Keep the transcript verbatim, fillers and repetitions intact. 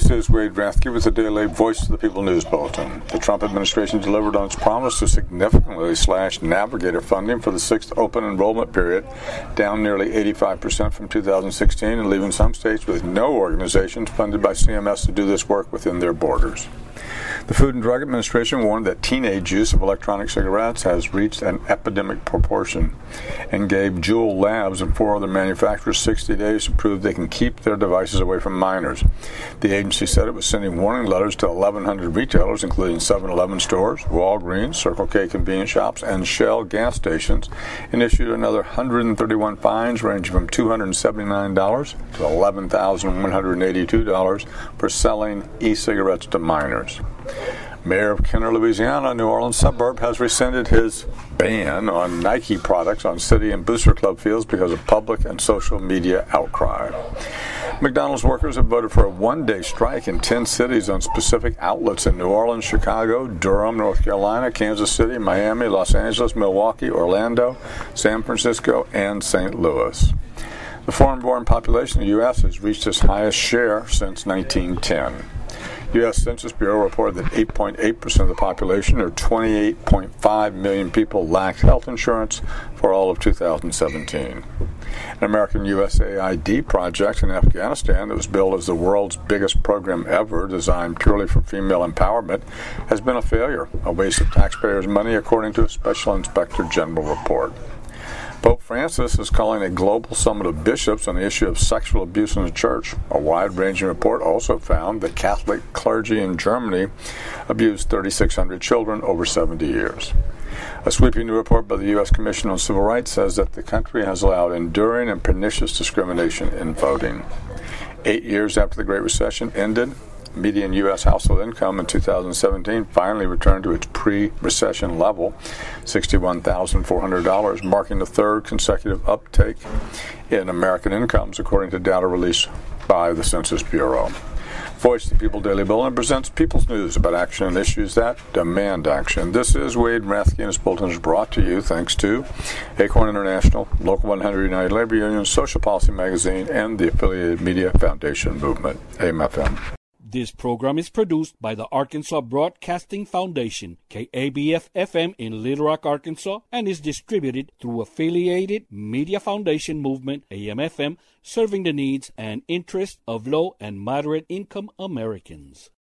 This is Wade Rathke with the Daily Voice of the People News Bulletin. The Trump administration delivered on its promise to significantly slash Navigator funding for the sixth open enrollment period, down nearly eighty-five percent from two thousand sixteen, and leaving some states with no organizations funded by C M S to do this work within their borders. The Food and Drug Administration warned that teenage use of electronic cigarettes has reached an epidemic proportion and gave Juul Labs and four other manufacturers sixty days to prove they can keep their devices away from minors. The agency said it was sending warning letters to eleven hundred retailers, including seven eleven stores, Walgreens, Circle K convenience shops, and Shell gas stations, and issued another one hundred thirty-one fines ranging from two hundred seventy-nine dollars to eleven thousand one hundred eighty-two dollars for selling e-cigarettes to minors. Mayor of Kenner, Louisiana, New Orleans suburb, has rescinded his ban on Nike products on city and booster club fields because of public and social media outcry. McDonald's workers have voted for a one-day strike in ten cities on specific outlets in New Orleans, Chicago, Durham, North Carolina, Kansas City, Miami, Los Angeles, Milwaukee, Orlando, San Francisco, and Saint Louis. The foreign-born population in the U S has reached its highest share since nineteen ten. U S Census Bureau reported that eight point eight percent of the population, or twenty-eight point five million people, lacked health insurance for all of two thousand seventeen. An American U S A I D project in Afghanistan that was billed as the world's biggest program ever, designed purely for female empowerment, has been a failure, a waste of taxpayers' money, according to a Special Inspector General report. Pope Francis is calling a global summit of bishops on the issue of sexual abuse in the church. A wide-ranging report also found that Catholic clergy in Germany abused three thousand six hundred children over seventy years. A sweeping new report by the U S Commission on Civil Rights says that the country has allowed enduring and pernicious discrimination in voting. Eight years after the Great Recession ended, median U S household income in two thousand seventeen finally returned to its pre-recession level, sixty-one thousand four hundred dollars, marking the third consecutive uptake in American incomes, according to data released by the Census Bureau. Voice of the People Daily Bulletin presents People's News about action and issues that demand action. This is Wade Rathke, and this bulletin is brought to you thanks to Acorn International, Local one hundred United Labor Union, Social Policy Magazine, and the Affiliated Media Foundation Movement, A M F M. This program is produced by the Arkansas Broadcasting Foundation, K A B F F M in Little Rock, Arkansas, and is distributed through Affiliated Media Foundation Movement, A M F M, serving the needs and interests of low and moderate income Americans.